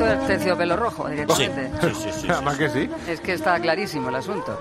del terciopelo rojo, directamente. Sí. Además que sí. Es que está clarísimo el asunto.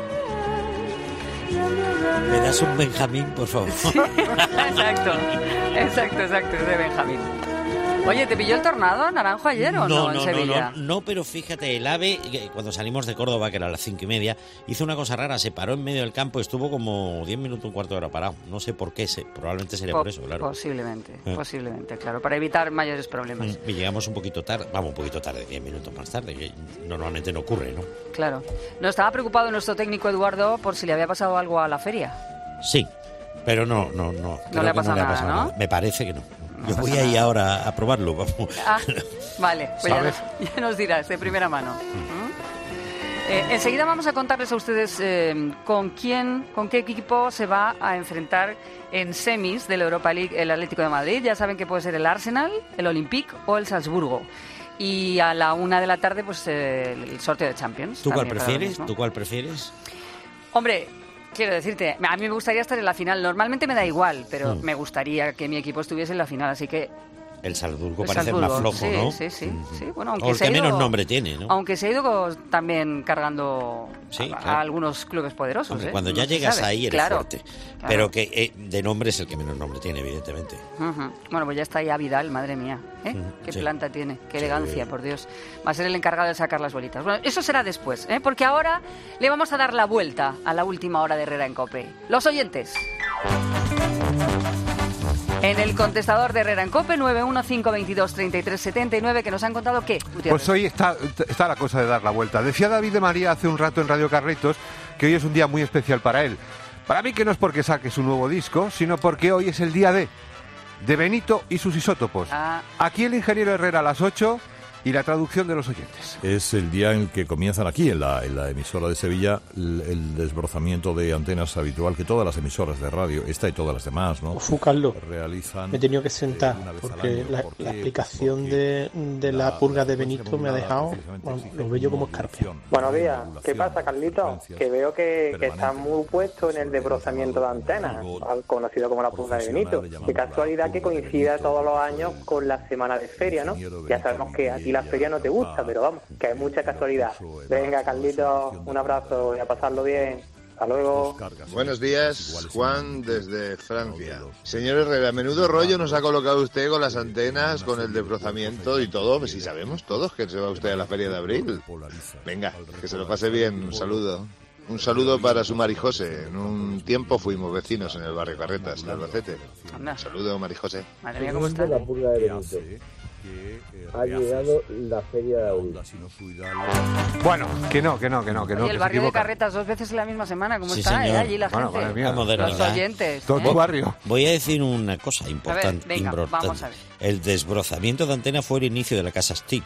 ¿Me das un Benjamín, por favor? Sí, exacto, es de Benjamín. Oye, ¿te pilló el tornado, Naranjo, ayer o no en Sevilla? No, pero fíjate, el AVE, cuando salimos de Córdoba, que era a las 5:30, hizo una cosa rara, se paró en medio del campo, estuvo como 10 minutos, un cuarto de hora parado. No sé por qué, probablemente sería por eso, claro. Posiblemente, claro, para evitar mayores problemas. Y llegamos un poquito tarde, 10 minutos más tarde, que normalmente no ocurre, ¿no? Claro. No estaba preocupado nuestro técnico Eduardo por si le había pasado algo a la feria. Sí, pero no. No le ha pasado nada. Me parece que no. Yo voy a ir ahora a probarlo, vamos. Vale, pues ya nos dirás de primera mano. Enseguida vamos a contarles a ustedes con qué equipo se va a enfrentar en semis de la Europa League el Atlético de Madrid. Ya saben que puede ser el Arsenal, el Olympique o el Salzburgo. Y a la 1 de la tarde, pues el sorteo de Champions. ¿Tú cuál prefieres? Hombre, quiero decirte, a mí me gustaría estar en la final. Normalmente me da igual, pero me gustaría que mi equipo estuviese en la final, así que... El Salzburgo parece más flojo, ¿no? Sí. Bueno, aunque o el que menos nombre tiene, ¿no? Aunque se ha ido también cargando a algunos clubes poderosos. Hombre, cuando ya llegas ahí eres fuerte. Claro. Pero que de nombre es el que menos nombre tiene, evidentemente. Bueno, pues ya está ya Vidal, madre mía. Qué planta tiene, qué elegancia, por Dios. Va a ser el encargado de sacar las bolitas. Bueno, eso será después, porque ahora le vamos a dar la vuelta a la última hora de Herrera en COPE. Los oyentes. En el contestador de Herrera en COPE, 915223379, que nos han contado qué. Pues hoy está la cosa de dar la vuelta. Decía David de María hace un rato en Radio Carretos que hoy es un día muy especial para él. Para mí que no es porque saque su nuevo disco, sino porque hoy es el día de Benito y sus isótopos. Aquí el ingeniero Herrera a las 8 y la traducción de los oyentes. Es el día en que comienzan aquí, en la emisora de Sevilla, el desbrozamiento de antenas habitual que todas las emisoras de radio, esta y todas las demás, ¿no? Carlos, realizan. me he tenido que sentar porque la explicación de la purga de Benito me ha dejado lo bello como escarpia. Buenos días, ¿qué pasa, Carlito? Que veo que está muy puesto en el desbrozamiento de antenas, conocido como la purga de Benito. Qué casualidad que coincida todos los años con la semana de feria, ¿no? Ya sabemos que a ti la feria no te gusta, pero vamos, que hay mucha casualidad. Venga, Carlito, un abrazo y a pasarlo bien. Hasta luego. Buenos días, Juan desde Francia. Señor Herrera, menudo rollo nos ha colocado usted con las antenas, con el desbrozamiento y todo. Pues sí sabemos todos que se va usted a la feria de abril. Venga, que se lo pase bien. Un saludo. Un saludo para su Marijose. En un tiempo fuimos vecinos en el barrio Carretas, en Albacete. Un saludo, Marijose. Madre mía, ¿cómo está? La purga de Benito. Ha llegado la feria de abril. Bueno, que no. Y el barrio de Carretas 2 veces en la misma semana, ¿cómo está? Allí la gente. Mía, los oyentes. Todo tu barrio. Voy a decir una cosa importante. Venga, vamos a ver. El desbrozamiento de antena fue el inicio de la Casa Stick.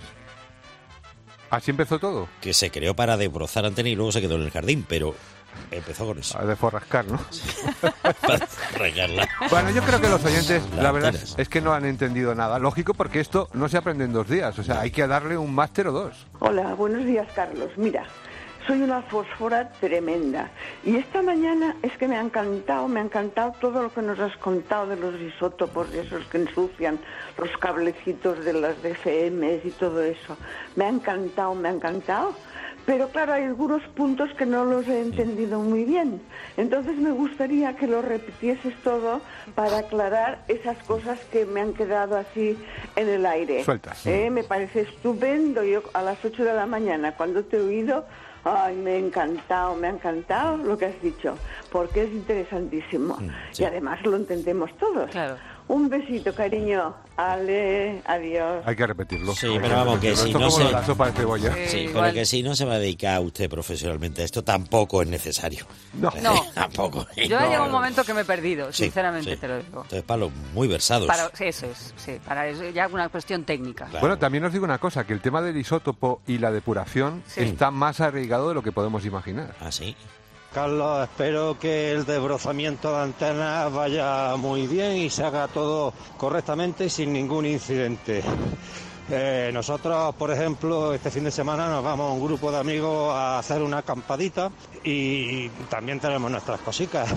¿Así empezó todo? Que se creó para desbrozar antena y luego se quedó en el jardín, pero empezó con eso. A desforrascar, ¿no? Para regarla. Bueno, yo creo que los oyentes, la verdad es que no han entendido nada. Lógico, porque esto no se aprende en 2 días. O sea, hay que darle un máster o 2. Hola, buenos días, Carlos. Mira, soy una fósfora tremenda. Y esta mañana es que me ha encantado todo lo que nos has contado de los isótopos, de esos que ensucian los cablecitos de las DFMs y todo eso. Me ha encantado. Pero claro, hay algunos puntos que no los he entendido muy bien. Entonces me gustaría que lo repitieses todo para aclarar esas cosas que me han quedado así en el aire. Sueltas. Me parece estupendo. Yo a las 8 de la mañana, cuando te he oído, ay, me ha encantado lo que has dicho, porque es interesantísimo. Sí. Y además lo entendemos todos. Claro. Un besito, cariño. Ale, adiós. Hay que repetirlo. Sí, pero vamos, que si no se... la sopa de cebolla. Sí, pero que si no se va a dedicar usted profesionalmente a esto, tampoco es necesario. No. Tampoco. Yo he llegado un momento que me he perdido, sinceramente te lo digo. Entonces, para los muy versados. Eso es, para eso ya es una cuestión técnica. Claro. Bueno, también os digo una cosa, que el tema del isótopo y la depuración está más arraigado de lo que podemos imaginar. ¿Ah, sí? Carlos, espero que el desbrozamiento de antenas vaya muy bien y se haga todo correctamente y sin ningún incidente. Nosotros, por ejemplo, este fin de semana nos vamos un grupo de amigos a hacer una acampadita y también tenemos nuestras cositas.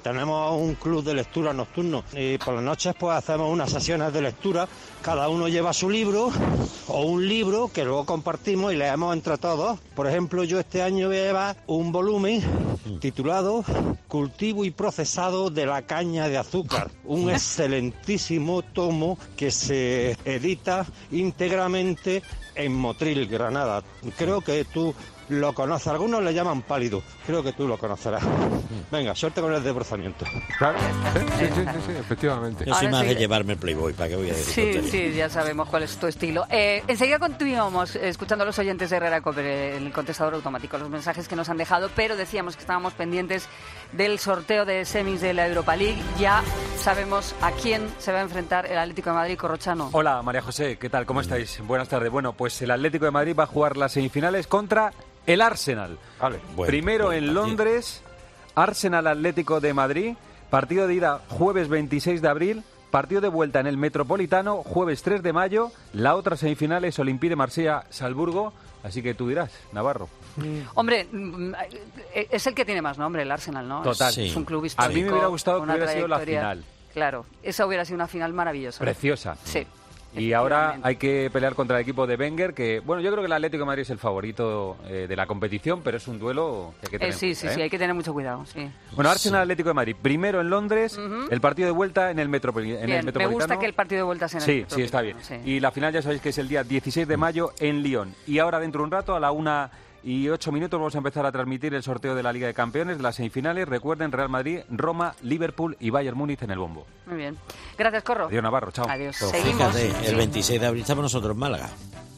tenemos un club de lectura nocturno y por las noches pues hacemos unas sesiones de lectura, cada uno lleva su libro o un libro que luego compartimos y leemos entre todos. Por ejemplo, yo este año voy a llevar un volumen titulado Cultivo y procesado de la caña de azúcar, un excelentísimo tomo que se edita íntegramente en Motril, Granada. Creo que tú lo conoces, algunos le llaman pálido, creo que tú lo conocerás. Venga, suerte con el desbrozamiento. Claro, sí, efectivamente. Yo soy más de llevarme el Playboy, ¿para qué voy a decir? Sí, ya sabemos cuál es tu estilo. Enseguida continuamos escuchando a los oyentes de Herrera Cope, el contestador automático, los mensajes que nos han dejado, pero decíamos que estábamos pendientes del sorteo de semis de la Europa League. Ya sabemos a quién se va a enfrentar el Atlético de Madrid. Corrochano. Hola, María José, ¿qué tal? ¿Cómo estáis? Buenas tardes. Bueno, pues el Atlético de Madrid va a jugar las semifinales contra el Arsenal. Vale. Primero en Londres, Arsenal Atlético de Madrid, partido de ida jueves 26 de abril, partido de vuelta en el Metropolitano, jueves 3 de mayo, la otra semifinal es Olympique de Marsella-Salzburgo, así que tú dirás, Navarro. Hombre, es el que tiene más nombre, el Arsenal, ¿no? Total. Es un club histórico. A mí me hubiera gustado que una hubiera sido la trayectoria. final. Claro, esa hubiera sido una final maravillosa. Preciosa. Sí. Y ahora hay que pelear contra el equipo de Wenger, que, bueno, yo creo que el Atlético de Madrid es el favorito de la competición, pero es un duelo que hay que tener sí, hay que tener mucho cuidado, sí. Bueno, Arsenal Atlético de Madrid, primero en Londres, el partido de vuelta en el Metropolitano. Me gusta que el partido de vuelta sea en el Metropolitano. Sí, está bien. Sí. Y la final ya sabéis que es el día 16 de mayo en Lyon. Y ahora dentro de un rato, a la 1:08 vamos a empezar a transmitir el sorteo de la Liga de Campeones, de las semifinales. Recuerden, Real Madrid, Roma, Liverpool y Bayern Múnich en el bombo. Muy bien. Gracias, Corro. Adiós, Navarro. Chao. Adiós. Pues Seguimos. Fíjate, el 26 de abril estamos nosotros en Málaga.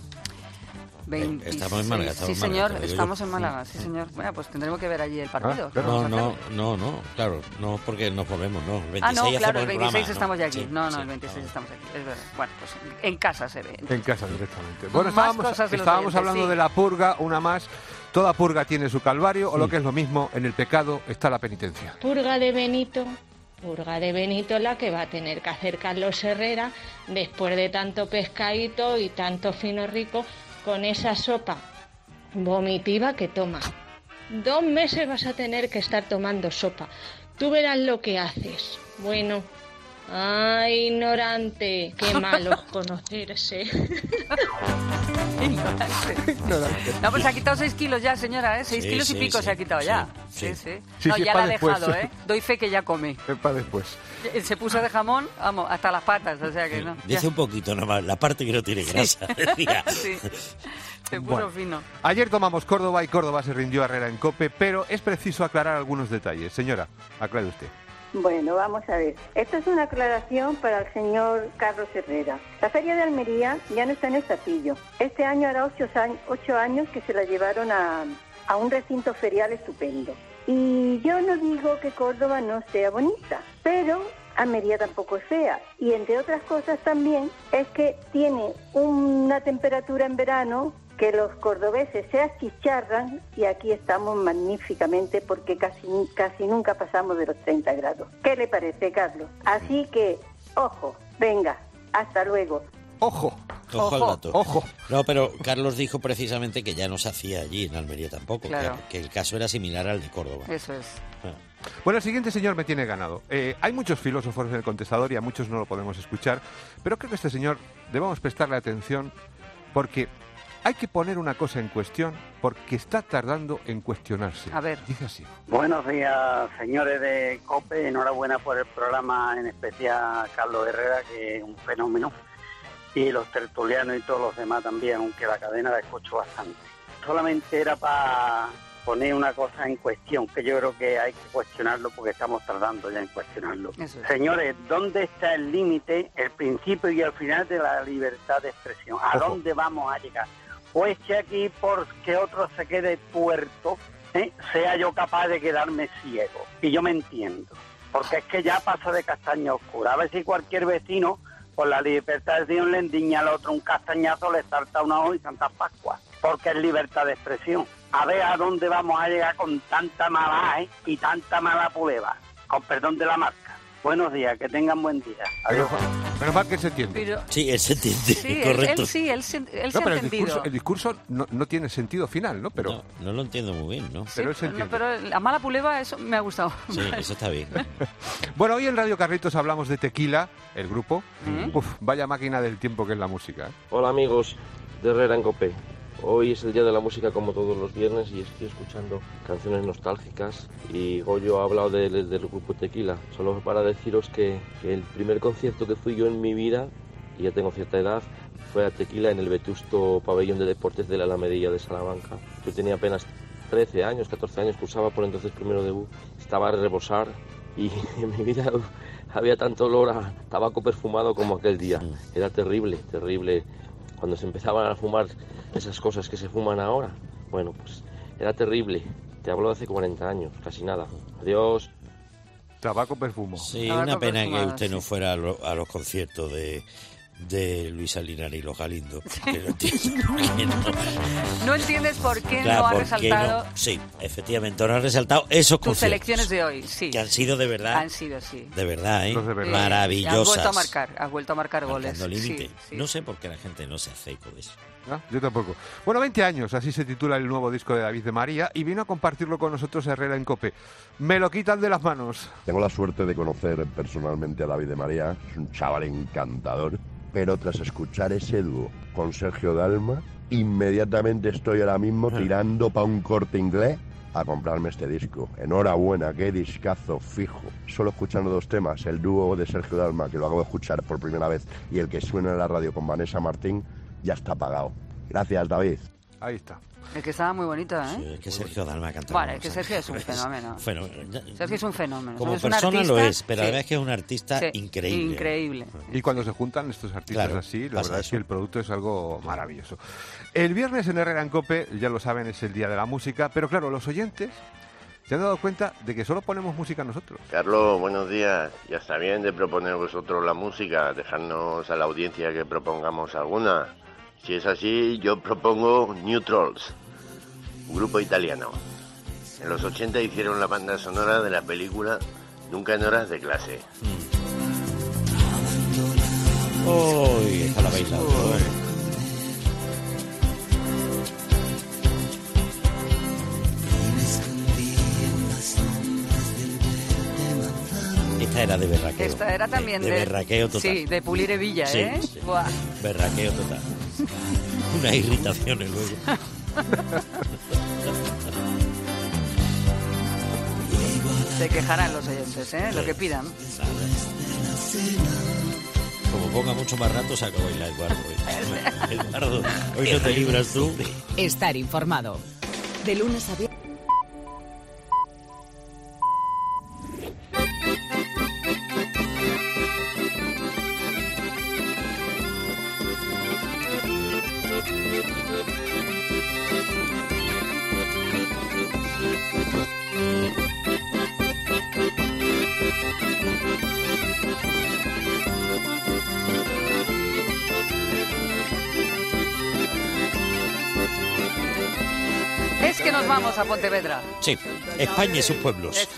Estamos en Málaga. Sí, señor, estamos en Málaga, sí, señor. Bueno, pues tendremos que ver allí el partido. No, claro, no porque nos volvemos, no. El 26 claro, el 26 programa, estamos ya aquí. Sí, el 26 estamos aquí, es verdad. Bueno, pues en casa se ve. En casa directamente. Bueno, estábamos hablando de la purga, una más. Toda purga tiene su calvario, o lo que es lo mismo, en el pecado está la penitencia. Purga de Benito la que va a tener que hacer Carlos Herrera después de tanto pescadito y tanto fino rico con esa sopa vomitiva que toma. 2 meses vas a tener que estar tomando sopa. Tú verás lo que haces. Bueno, ¡ay, ignorante! ¡Qué malo conocerse! No, pues ha quitado 6 kilos ya, señora, ¿eh? 6 kilos y pico se ha quitado ya. Sí. No, ya la ha dejado, ¿eh? Doy fe que ya come. Para después. Se puso de jamón, vamos, hasta las patas, o sea que no. Dice un poquito nomás, la parte que no tiene grasa. Sí. Se puso fino. Ayer tomamos Córdoba y Córdoba se rindió a Herrera en Cope, pero es preciso aclarar algunos detalles. Señora, aclare usted. Bueno, vamos a ver. Esta es una aclaración para el señor Carlos Herrera. La Feria de Almería ya no está en el Zapillo. Este año hará 8 años que se la llevaron a un recinto ferial estupendo. Y yo no digo que Córdoba no sea bonita, pero Almería tampoco es fea. Y entre otras cosas también es que tiene una temperatura en verano que los cordobeses se achicharran, y aquí estamos magníficamente porque casi nunca pasamos de los 30 grados. ¿Qué le parece, Carlos? Así que, ojo, venga, hasta luego. Ojo al dato. Ojo. No, pero Carlos dijo precisamente que ya no se hacía allí en Almería tampoco, claro. que el caso era similar al de Córdoba. Eso es. Bueno, el siguiente señor me tiene ganado. Hay muchos filósofos en el contestador y a muchos no lo podemos escuchar, pero creo que este señor debemos prestarle atención porque hay que poner una cosa en cuestión porque está tardando en cuestionarse. A ver. Dice así. Buenos días, señores de COPE. Enhorabuena por el programa, en especial a Carlos Herrera, que es un fenómeno. Y los tertulianos y todos los demás también, aunque la cadena la escucho bastante. Solamente era para poner una cosa en cuestión, que yo creo que hay que cuestionarlo porque estamos tardando ya en cuestionarlo. Señores, ¿dónde está el límite, el principio y el final de la libertad de expresión? ¿A dónde vamos a llegar? O es que aquí, porque otro se quede tuerto, sea yo capaz de quedarme ciego. Y yo me entiendo, porque es que ya pasa de castaña oscura. A ver si cualquier vecino, por la libertad de expresión, le endiña al otro un castañazo, le salta una hoja y Santa Pascua, porque es libertad de expresión. A ver a dónde vamos a llegar con tanta mala y tanta mala puleva, con perdón de la marca. Buenos días, que tengan buen día. Adiós. Menos mal que se entiende. Pero, Sí, él se entiende, sí, correcto. él se No, ha pero entendido. el discurso no tiene sentido final, ¿no? Pero, No lo entiendo muy bien, ¿no? pero él se entiende. Pero la mala puleva, eso me ha gustado. Sí, eso está bien. Bueno, hoy en Radio Carritos hablamos de Tequila, el grupo. Uf, vaya máquina del tiempo que es la música, ¿eh? Hola amigos de Herrera en Cope. Hoy es el día de la música como todos los viernes y estoy escuchando canciones nostálgicas y Goyo ha hablado del grupo Tequila. Solo para deciros que el primer concierto que fui yo en mi vida, y ya tengo cierta edad, fue a Tequila en el vetusto pabellón de deportes de la Alamedilla de Salamanca. Yo tenía apenas 13 años, 14 años, cursaba por entonces primero de U. Estaba a rebosar y en mi vida había tanto olor a tabaco perfumado como aquel día. Era terrible, terrible. Cuando se empezaban a fumar esas cosas que se fuman ahora, bueno, pues era terrible. Te hablo de hace 40 años, casi nada. Adiós. Tabaco perfumo. Sí, Tabaco una pena perfumado, que usted sí. no fuera a los conciertos de Luis Salinas y los Galindos. Que no entiendo por qué no. No entiendes por qué Claro, no ha ¿por qué resaltado no? Sí, efectivamente, no ha resaltado esos tus conciertos. selecciones de hoy. Sí, Que han sido de verdad. han sido, sí. De verdad, ¿eh? Los de verdad. Maravillosas. Has vuelto a marcar goles. Marcando límite. Sí, sí. No sé por qué la gente no se hace eco de eso. ¿No? Yo tampoco. Bueno, 20 años, así se titula el nuevo disco de David de María y vino a compartirlo con nosotros Herrera en Cope. Me lo quitan de las manos. Tengo la suerte de conocer personalmente a David de María, es un chaval encantador, pero tras escuchar ese dúo con Sergio Dalma, inmediatamente estoy ahora mismo tirando para un Corte Inglés a comprarme este disco. Enhorabuena, qué discazo fijo. Solo escuchando 2 temas, el dúo de Sergio Dalma, que lo acabo de escuchar por primera vez, y el que suena en la radio con Vanessa Martín, ya está pagado. Gracias, David. Ahí está. El que estaba muy bonito, ¿eh? Sí, es que Sergio Dalma canta. Bueno, es que Sergio es un fenómeno. Sergio es un fenómeno. Como Es un persona artista, lo es, pero sí. la verdad es que es un artista Sí, increíble. increíble. Y cuando se juntan estos artistas Claro, así, la pasa verdad es eso. que el producto es algo maravilloso. El viernes en Herrera en Cope, ya lo saben, es el día de la música, pero claro, los oyentes se han dado cuenta de que solo ponemos música nosotros. Carlos, buenos días. Ya está bien de proponer vosotros la música, dejarnos a la audiencia que propongamos alguna. Si es así, yo propongo New Trolls, un grupo italiano. En los 80 hicieron la banda sonora de la película Nunca en horas de clase. Uy, esta la baila. Esta era de berraqueo. Esta era también de berraqueo total. Sí, de pulir hebilla, Sí, ¿eh? sí. Buah. Berraqueo total. Unas irritaciones luego. Se quejarán los oyentes, ¿eh? Lo que pidan. Como ponga mucho más rato, saco bailar, Eduardo. Eduardo, hoy no te libras tú. Estar informado. De lunes a viernes. Es que nos vamos a Pontevedra. Sí, España y sus pueblos.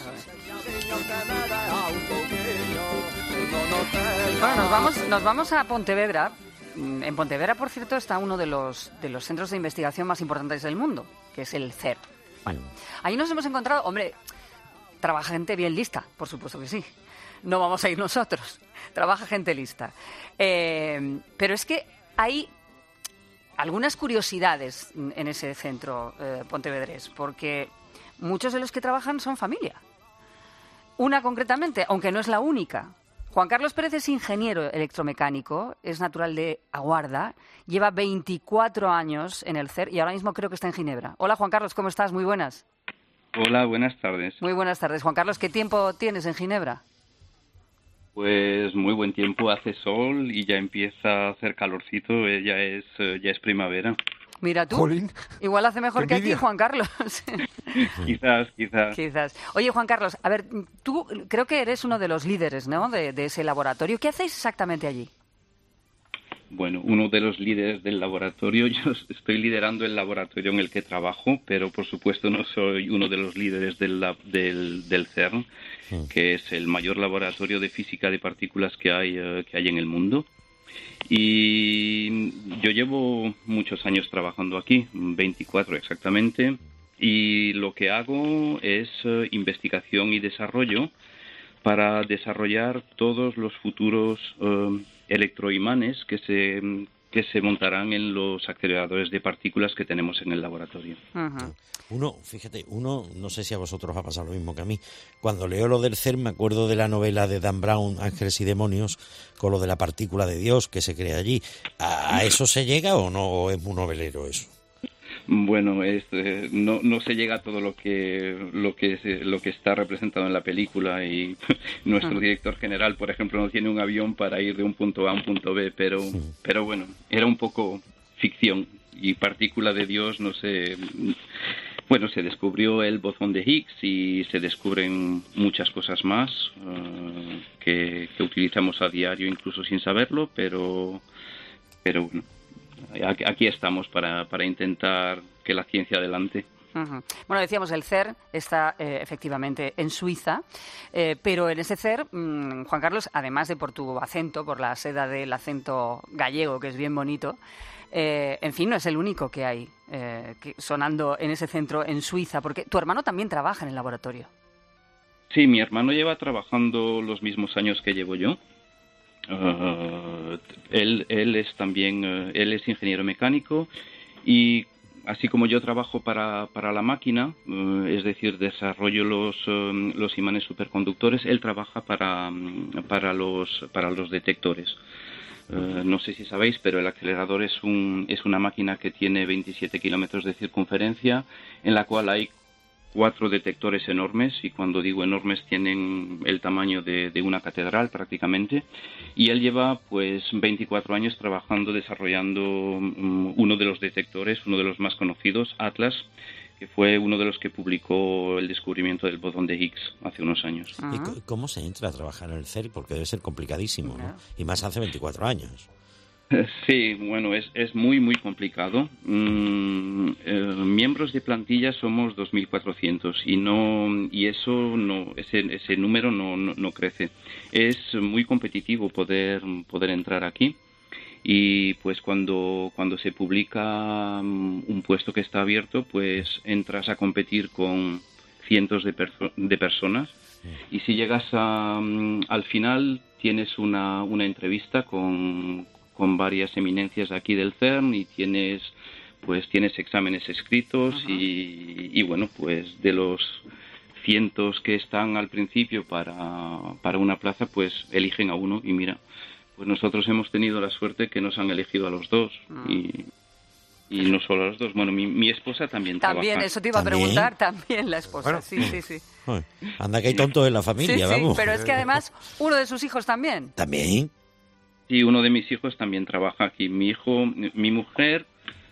Bueno, nos vamos a Pontevedra. En Pontevedra, por cierto, está uno de los centros de investigación más importantes del mundo, que es el CERN. Bueno, ahí nos hemos encontrado, hombre, trabaja gente bien lista, por supuesto que sí. No vamos a ir nosotros, trabaja gente lista. Pero es que hay algunas curiosidades en ese centro pontevedrés, porque muchos de los que trabajan son familia. Una concretamente, aunque no es la única. Juan Carlos Pérez es ingeniero electromecánico, es natural de Aguarda, lleva 24 años en el CERN y ahora mismo creo que está en Ginebra. Hola Juan Carlos, ¿cómo estás? Muy buenas. Hola, buenas tardes. Muy buenas tardes. Juan Carlos, ¿qué tiempo tienes en Ginebra? Pues muy buen tiempo, hace sol y ya empieza a hacer calorcito, ya es primavera. Mira tú, Jolín. Igual hace mejor que aquí, Juan Carlos. Quizás. Oye, Juan Carlos, a ver, tú creo que eres uno de los líderes, ¿no?, de ese laboratorio. ¿Qué hacéis exactamente allí? bueno, uno de los líderes del laboratorio. Yo estoy liderando el laboratorio en el que trabajo, pero por supuesto no soy uno de los líderes del CERN, que es el mayor laboratorio de física de partículas que hay en el mundo. Y yo llevo muchos años trabajando aquí, 24 exactamente, y lo que hago es investigación y desarrollo para desarrollar todos los futuros electroimanes que se montarán en los aceleradores de partículas que tenemos en el laboratorio. Uno, no sé si a vosotros ha pasado lo mismo que a mí, cuando leo lo del CERN me acuerdo de la novela de Dan Brown, Ángeles y Demonios, con lo de la partícula de Dios que se crea allí. ¿A eso se llega o no, o es muy novelero eso? Bueno, no se llega a todo lo que está representado en la película, y nuestro director general, por ejemplo, no tiene un avión para ir de un punto A a un punto B, pero bueno, era un poco ficción. Y partícula de Dios, no sé. Bueno, se descubrió el bosón de Higgs y se descubren muchas cosas más que utilizamos a diario, incluso sin saberlo, pero bueno. Aquí estamos para intentar que la ciencia adelante. Bueno, decíamos, el CERN está efectivamente en Suiza, pero en ese CERN, Juan Carlos, además de por tu acento, por la seda del acento gallego, que es bien bonito, en fin, no es el único que hay sonando en ese centro en Suiza, porque tu hermano también trabaja en el laboratorio. Sí, mi hermano lleva trabajando los mismos años que llevo yo. Él es ingeniero mecánico, y así como yo trabajo para la máquina, es decir, desarrollo los imanes superconductores, él trabaja para los detectores. No sé si sabéis, pero el acelerador es una máquina que tiene 27 kilómetros de circunferencia, en la cual hay 4 detectores enormes, y cuando digo enormes tienen el tamaño de una catedral prácticamente, y él lleva pues 24 años trabajando, desarrollando uno de los detectores, uno de los más conocidos, Atlas, que fue uno de los que publicó el descubrimiento del bosón de Higgs hace unos años. ¿Y cómo se entra a trabajar en el CERN? Porque debe ser complicadísimo, ¿no? Y más hace 24 años. Sí, bueno, es muy, muy complicado. Miembros de plantilla somos 2.400 y ese número no crece. Es muy competitivo poder entrar aquí, y pues cuando se publica un puesto que está abierto, pues entras a competir con cientos de personas, y si llegas al final tienes una entrevista con varias eminencias aquí del CERN, y tienes exámenes escritos, y bueno, pues de los cientos que están al principio para una plaza, pues eligen a uno, y mira, pues nosotros hemos tenido la suerte que nos han elegido a los dos, y no solo a los dos. Bueno, mi esposa también trabaja. También, eso te iba a preguntar, también la esposa. Bueno, sí. Anda que hay tontos en la familia, vamos. Sí, pero es que además uno de sus hijos también. ¿También? Sí, uno de mis hijos también trabaja aquí. Mi mujer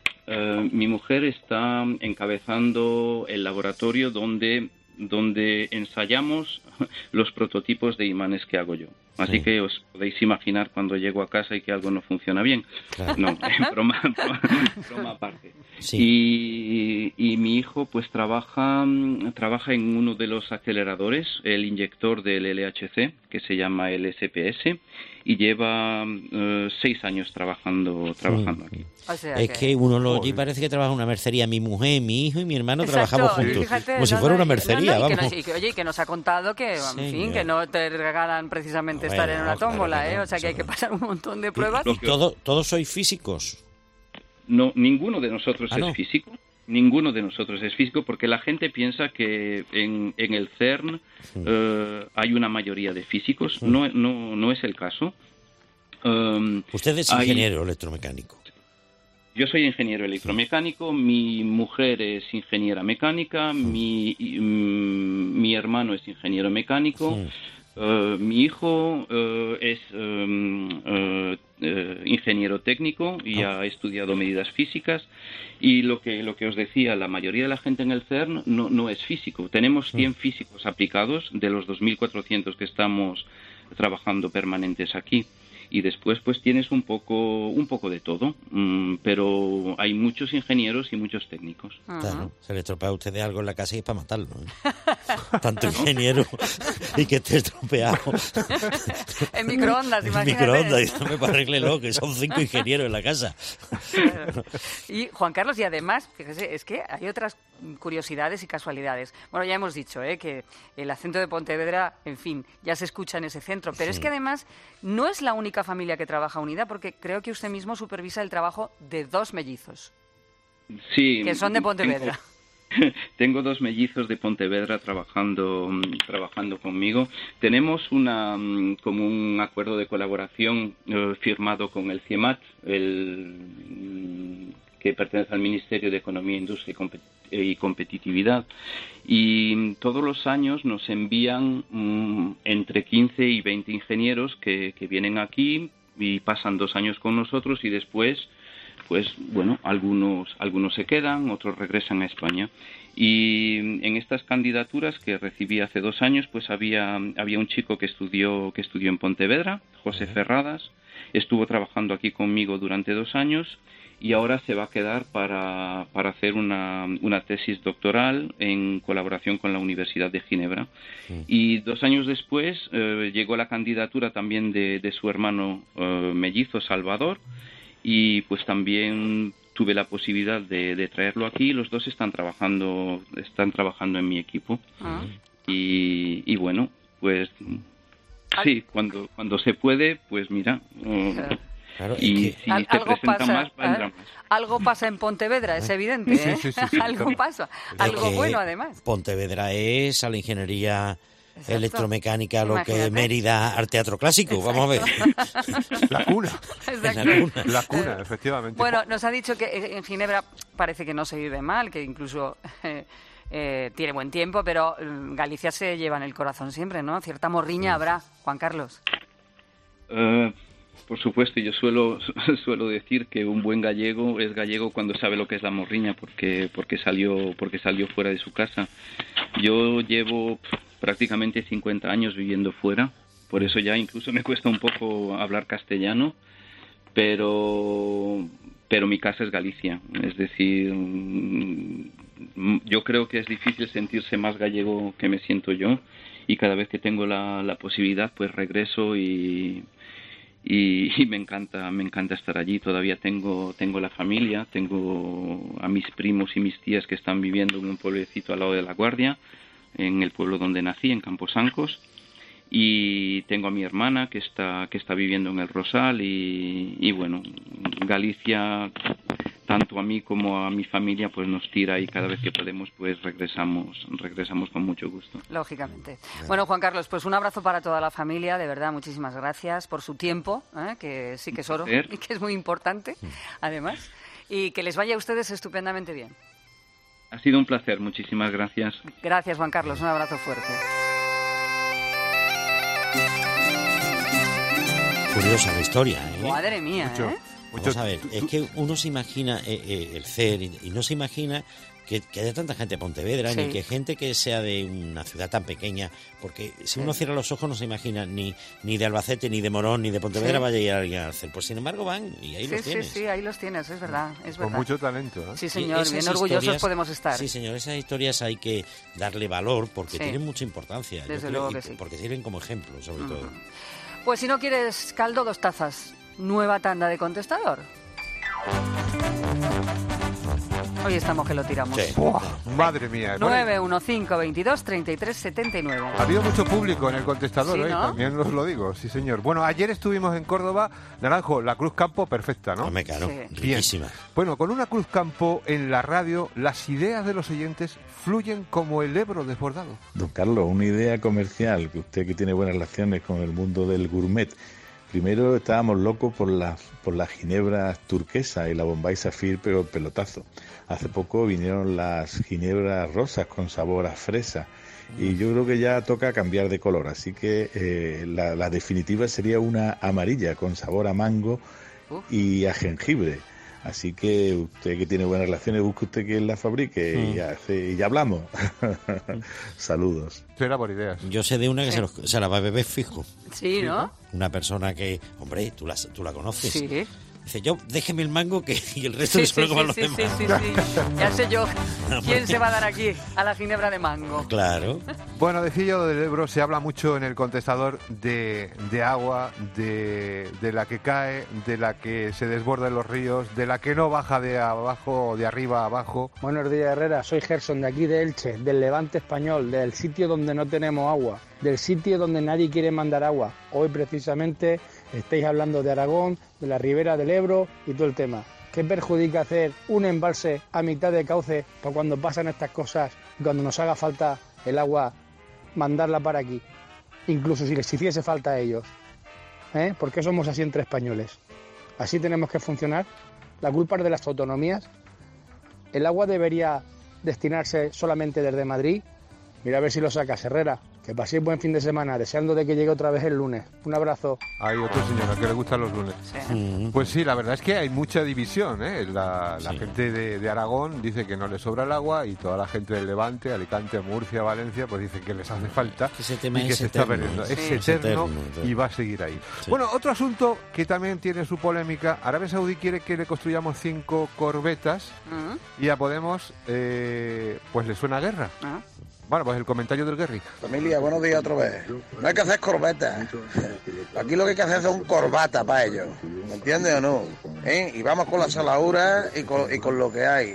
está encabezando el laboratorio donde ensayamos los prototipos de imanes que hago yo. Así que os podéis imaginar cuando llego a casa y que algo no funciona bien. Claro. No, broma aparte. Sí. Y mi hijo pues trabaja en uno de los aceleradores, el inyector del LHC, que se llama el SPS, y lleva 6 años trabajando aquí. O sea que uno lo oye y parece que trabaja en una mercería. Mi mujer, mi hijo y mi hermano trabajamos juntos. Fíjate, como si fuera una mercería, vamos. Y que nos ha contado que, en fin, que no te regalan precisamente estar en una tómbola, claro, o sea que hay que pasar un montón de pruebas. ¿Y todos sois físicos? No, ninguno de nosotros es físico. Ninguno de nosotros es físico, porque la gente piensa que en el CERN hay una mayoría de físicos. No es el caso. Usted es ingeniero electromecánico. Yo soy ingeniero electromecánico, mi mujer es ingeniera mecánica, mi hermano es ingeniero mecánico, mi hijo es ingeniero técnico y ha estudiado medidas físicas, y lo que os decía, la mayoría de la gente en el CERN no es físico. Tenemos 100 físicos aplicados de los 2.400 que estamos trabajando permanentes aquí. y después pues tienes un poco de todo, pero hay muchos ingenieros y muchos técnicos. Claro, se le estropea a usted de algo en la casa y es para matarlo, ¿eh? Tanto ingeniero y que esté estropeado. En microondas, imagínate. En microondas, y para arreglarlo, que son 5 ingenieros en la casa. Y Juan Carlos, y además, fíjese, es que hay otras curiosidades y casualidades. Bueno, ya hemos dicho que el acento de Pontevedra, en fin, ya se escucha en ese centro, pero es que además no es la única familia que trabaja unida, porque creo que usted mismo supervisa el trabajo de 2 mellizos. Sí. Que son de Pontevedra. Tengo 2 mellizos de Pontevedra trabajando conmigo. Tenemos como un acuerdo de colaboración firmado con el CIEMAT, que pertenece al Ministerio de Economía, Industria y Competitividad, y todos los años nos envían entre 15 y 20 ingenieros que vienen aquí y pasan 2 años con nosotros, y después pues bueno, algunos se quedan, otros regresan a España. Y en estas candidaturas que recibí hace 2 años, pues había un chico que estudió en Pontevedra, José Ferradas, estuvo trabajando aquí conmigo durante 2 años, y ahora se va a quedar para hacer una tesis doctoral en colaboración con la Universidad de Ginebra. Y 2 años después llegó la candidatura también de su hermano mellizo Salvador, y pues también tuve la posibilidad de traerlo aquí. Los 2 están trabajando en mi equipo. Y bueno, pues sí, cuando se puede, pues mira. Claro, y si se presenta más, vendrá más. Algo pasa en Pontevedra, es evidente. Sí, algo pasa. Algo bueno, además. Pontevedra es a la ingeniería electromecánica lo Imagínate. que Mérida al teatro clásico. Exacto. Vamos a ver. La cuna. Exacto. La cuna, efectivamente. Bueno, nos ha dicho que en Ginebra parece que no se vive mal, que incluso tiene buen tiempo, pero Galicia se lleva en el corazón siempre, ¿no? Cierta morriña habrá, Juan Carlos. Por supuesto, yo suelo decir que un buen gallego es gallego cuando sabe lo que es la morriña, porque salió fuera de su casa. Yo llevo prácticamente 50 años viviendo fuera, por eso ya incluso me cuesta un poco hablar castellano, pero mi casa es Galicia. Es decir, yo creo que es difícil sentirse más gallego que me siento yo, y cada vez que tengo la posibilidad pues regreso y me encanta estar allí. Todavía tengo la familia, tengo a mis primos y mis tías que están viviendo en un pueblecito al lado de La Guardia, en el pueblo donde nací, en Camposancos, y tengo a mi hermana que está viviendo en el Rosal, y bueno, Galicia, tanto a mí como a mi familia, pues nos tira, y cada vez que podemos pues regresamos con mucho gusto. Lógicamente. Bueno, Juan Carlos, pues un abrazo para toda la familia, de verdad, muchísimas gracias por su tiempo, que sí que es oro y que es muy importante, además, y que les vaya a ustedes estupendamente bien. Ha sido un placer, muchísimas gracias. Gracias, Juan Carlos, un abrazo fuerte. Curiosa la historia, ¿eh? Madre mía, Vamos a ver, es que uno se imagina el CER y no se imagina que haya tanta gente de Pontevedra, ni que gente que sea de una ciudad tan pequeña, porque si uno cierra los ojos no se imagina ni de Albacete, ni de Morón, ni de Pontevedra vaya a ir alguien al CER. Pues sin embargo van y ahí los tienes. Sí, ahí los tienes, es verdad. Con mucho talento, ¿eh? Sí, señor, bien orgullosos podemos estar. Sí, señor, esas historias hay que darle valor porque tienen mucha importancia. Desde luego que sí. Porque sirven como ejemplo, sobre todo. Pues si no quieres caldo, 2 tazas. Nueva tanda de contestador. Hoy estamos que lo tiramos. Sí. Madre mía. 915223379. Ha habido mucho público en el contestador hoy, ¿no? También os lo digo, sí señor. Bueno, ayer estuvimos en Córdoba, Naranjo, la Cruz Campo perfecta, ¿no? Hombre, claro, riquísima. Bueno, con una Cruz Campo en la radio, las ideas de los oyentes fluyen como el Ebro desbordado. Don Carlos, una idea comercial, que usted que tiene buenas relaciones con el mundo del gourmet. Primero estábamos locos por las ginebras turquesas y la Bombay Safir, pero pelotazo. Hace poco vinieron las ginebras rosas con sabor a fresa, y yo creo que ya toca cambiar de color, así que la definitiva sería una amarilla con sabor a mango y a jengibre. Así que usted que tiene buenas relaciones, busque usted quien la fabrique y ya hablamos. Saludos. Será por ideas. Yo sé de una que se la va a beber fijo. Sí, ¿no? Una persona que, hombre, tú la conoces. Sí. Dice, yo déjeme el mango y el resto se lo coman los demás. Sí. Ya sé yo quién se va a dar aquí a la ginebra de mango. Claro. Bueno, decía yo del Ebro, se habla mucho en el contestador de agua, de la que cae, de la que se desborda en los ríos, de la que no baja de abajo o de arriba a abajo. Buenos días, Herrera. Soy Gerson, de aquí de Elche, del Levante español, del sitio donde no tenemos agua, del sitio donde nadie quiere mandar agua. Hoy precisamente estáis hablando de Aragón, de la ribera del Ebro y todo el tema. ¿Qué perjudica hacer un embalse a mitad de cauce para cuando pasan estas cosas y cuando nos haga falta el agua, mandarla para aquí? Incluso si les hiciese falta a ellos. ¿Por qué somos así entre españoles? ¿Así tenemos que funcionar? ¿La culpa es de las autonomías? ¿El agua debería destinarse solamente desde Madrid? Mira a ver si lo sacas, Herrera. Que paséis buen fin de semana, deseando de que llegue otra vez el lunes. Un abrazo. Hay otro señor que le gustan los lunes. Sí. Pues sí, la verdad es que hay mucha división, ¿eh? La gente de Aragón dice que no le sobra el agua y toda la gente del Levante, Alicante, Murcia, Valencia, pues dice que les hace falta ese tema y que es se eterno, está perdiendo. sí. Es eterno y va a seguir ahí. Sí. Bueno, otro asunto que también tiene su polémica. Arabia Saudí quiere que le construyamos 5 corbetas y a Podemos pues le suena a guerra. Bueno, pues el comentario del Guerri. Familia, buenos días otra vez. No hay que hacer corbetas. Aquí lo que hay que hacer son corbatas para ellos. ¿Me entiendes o no? Y vamos con la saladura y con lo que hay.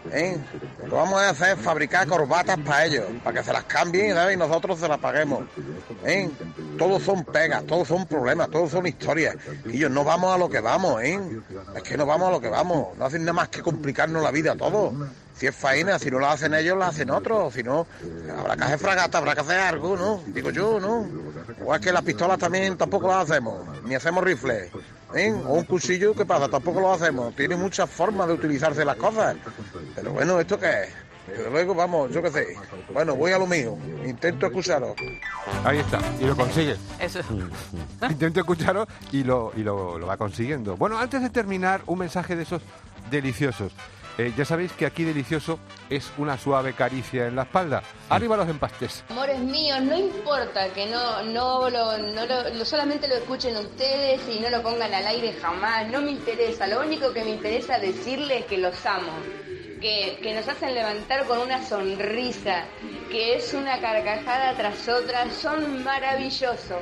Lo que vamos a hacer es fabricar corbatas para ellos, para que se las cambien, ¿sabes? Y nosotros se las paguemos. Todos son pegas, todos son problemas, todos son historias. Y ellos no vamos a lo que vamos, Es que no vamos a lo que vamos. No hacen nada más que complicarnos la vida a todos. Si es faena, si no la hacen ellos, la hacen otros. Si no, habrá que hacer fragata, habrá que hacer algo, ¿no? Digo yo, ¿no? O es que las pistolas también tampoco las hacemos, ni hacemos rifles. O un cuchillo, ¿qué pasa? Tampoco lo hacemos. Tiene muchas formas de utilizarse las cosas. Pero bueno, ¿esto qué es? Pero luego, vamos, yo qué sé. Bueno, voy a lo mío. Intento escucharos. Ahí está, y lo consigue. Eso. Intento escucharos y lo va consiguiendo. Bueno, antes de terminar, un mensaje de esos deliciosos. Ya sabéis que aquí delicioso es una suave caricia en la espalda. Arriba los empastes. Amores míos, no importa que solamente lo escuchen ustedes y no lo pongan al aire jamás. No me interesa. Lo único que me interesa decirles es que los amo. Que nos hacen levantar con una sonrisa, que es una carcajada tras otra. Son maravillosos.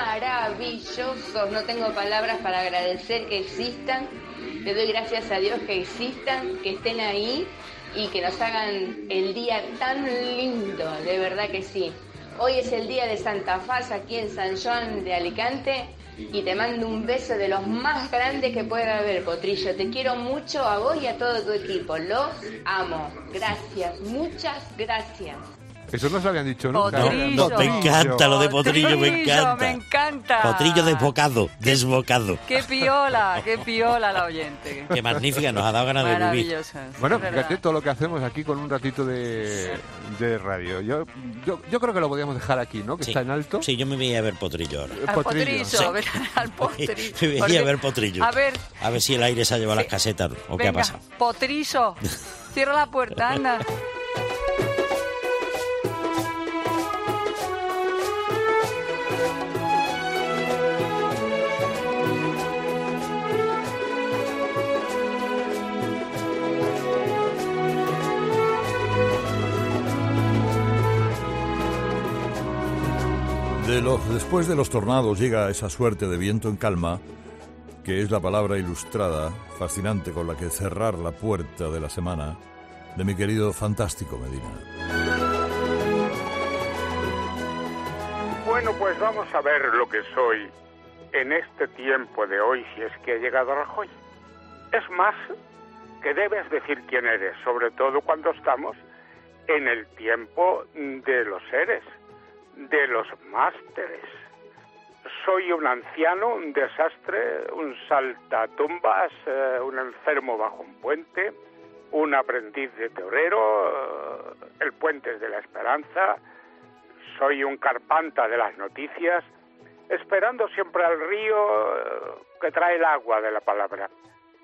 No tengo palabras para agradecer que existan. Le doy gracias a Dios que existan, que estén ahí y que nos hagan el día tan lindo, de verdad que sí. Hoy es el día de Santa Faz aquí en San Joan de Alicante y te mando un beso de los más grandes que pueda haber, Potrillo. Te quiero mucho a vos y a todo tu equipo. Los amo. Gracias, muchas gracias. Eso no se lo habían dicho nunca. No, me encanta lo de Potrillo, me encanta. Me encanta. Potrillo desbocado. Qué piola la oyente. Qué magnífica, nos ha dado ganas de vivir. Maravillosas. Bueno, fíjate todo lo que hacemos aquí con un ratito de radio. Yo creo que lo podíamos dejar aquí, ¿no? Que está en alto. Sí, yo me voy a ver Potrillo ahora. Al Potrillo. Sí. Al Potrillo. Me voy a ver Potrillo. A ver si el aire se ha llevado las casetas o qué ha pasado. Potrillo, cierra la puerta, anda. Después de los tornados llega esa suerte de viento en calma, que es la palabra ilustrada, fascinante, con la que cerrar la puerta de la semana de mi querido Fantástico Medina. Bueno, pues vamos a ver lo que soy en este tiempo de hoy, si es que ha llegado Rajoy. Es más, que debes decir quién eres, sobre todo cuando estamos en el tiempo de los seres, de los másteres. Soy un anciano, un desastre, un saltatumbas, un enfermo bajo un puente, un aprendiz de torero, el puente de la esperanza. Soy un carpanta de las noticias, esperando siempre al río que trae el agua de la palabra.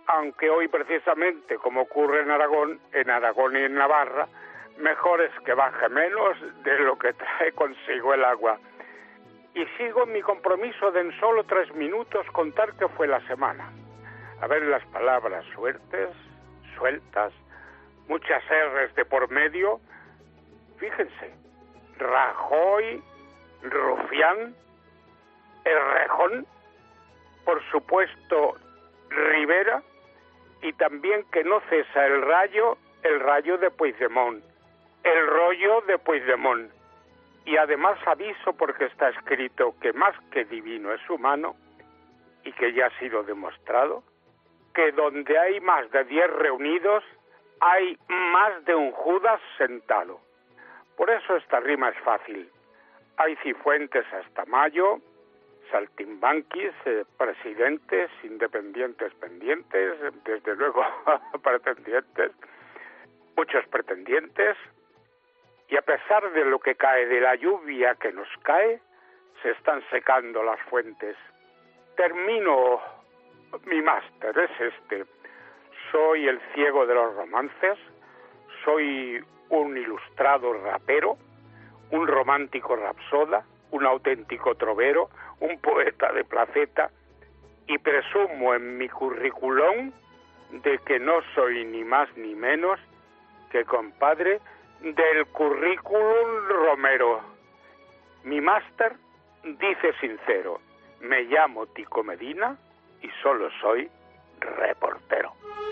aunque hoy precisamente, como ocurre en Aragón y en Navarra, mejor es que baje menos de lo que trae consigo el agua. Y sigo en mi compromiso de en solo 3 minutos contar qué fue la semana. A ver las palabras sueltas, muchas R's de por medio. Fíjense, Rajoy, Rufián, Errejón, por supuesto Rivera, y también que no cesa el rayo de Puigdemont, el rollo de Puigdemont. Y además aviso, porque está escrito, que más que divino es humano, y que ya ha sido demostrado, que donde hay más de 10 reunidos, hay más de un Judas sentado. Por eso esta rima es fácil. Hay cifuentes hasta mayo, saltimbanquis, presidentes, independientes pendientes, desde luego pretendientes, muchos pretendientes, y a pesar de lo que cae, de la lluvia que nos cae, se están secando las fuentes. Termino mi máster, es este. Soy el ciego de los romances, soy un ilustrado rapero, un romántico rapsoda, un auténtico trovero, un poeta de placeta, y presumo en mi currículum de que no soy ni más ni menos que compadre del currículum Romero. Mi máster dice sincero, me llamo Tico Medina y solo soy reportero.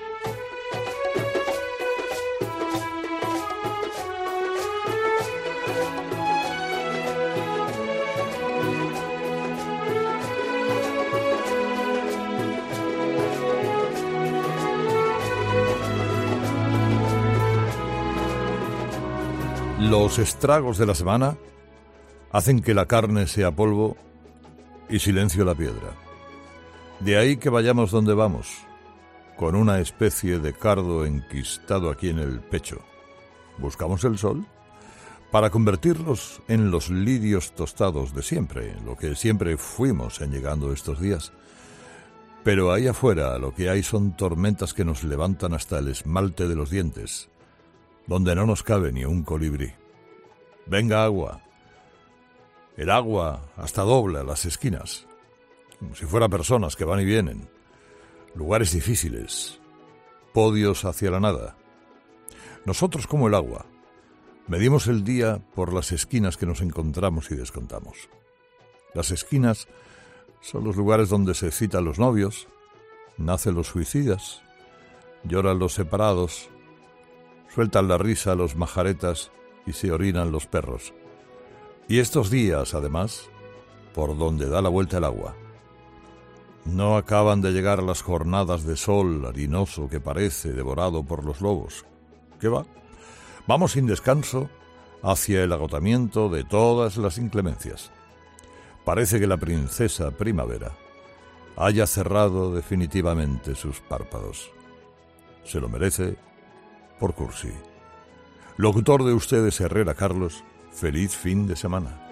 Los estragos de la semana hacen que la carne sea polvo y silencio la piedra. De ahí que vayamos donde vamos, con una especie de cardo enquistado aquí en el pecho. Buscamos el sol para convertirlos en los lirios tostados de siempre, lo que siempre fuimos en llegando estos días. Pero ahí afuera lo que hay son tormentas que nos levantan hasta el esmalte de los dientes, donde no nos cabe ni un colibrí. Venga agua. El agua hasta dobla las esquinas, como si fuera personas que van y vienen. Lugares difíciles, podios hacia la nada. Nosotros, como el agua, medimos el día por las esquinas que nos encontramos y descontamos. Las esquinas son los lugares donde se citan los novios, nacen los suicidas, lloran los separados, sueltan la risa los majaretas y se orinan los perros. Y estos días, además, por donde da la vuelta el agua. No acaban de llegar las jornadas de sol harinoso que parece devorado por los lobos. ¿Qué va? Vamos sin descanso hacia el agotamiento de todas las inclemencias. Parece que la princesa primavera haya cerrado definitivamente sus párpados. Se lo merece por cursi. Locutor de ustedes, Herrera Carlos, feliz fin de semana.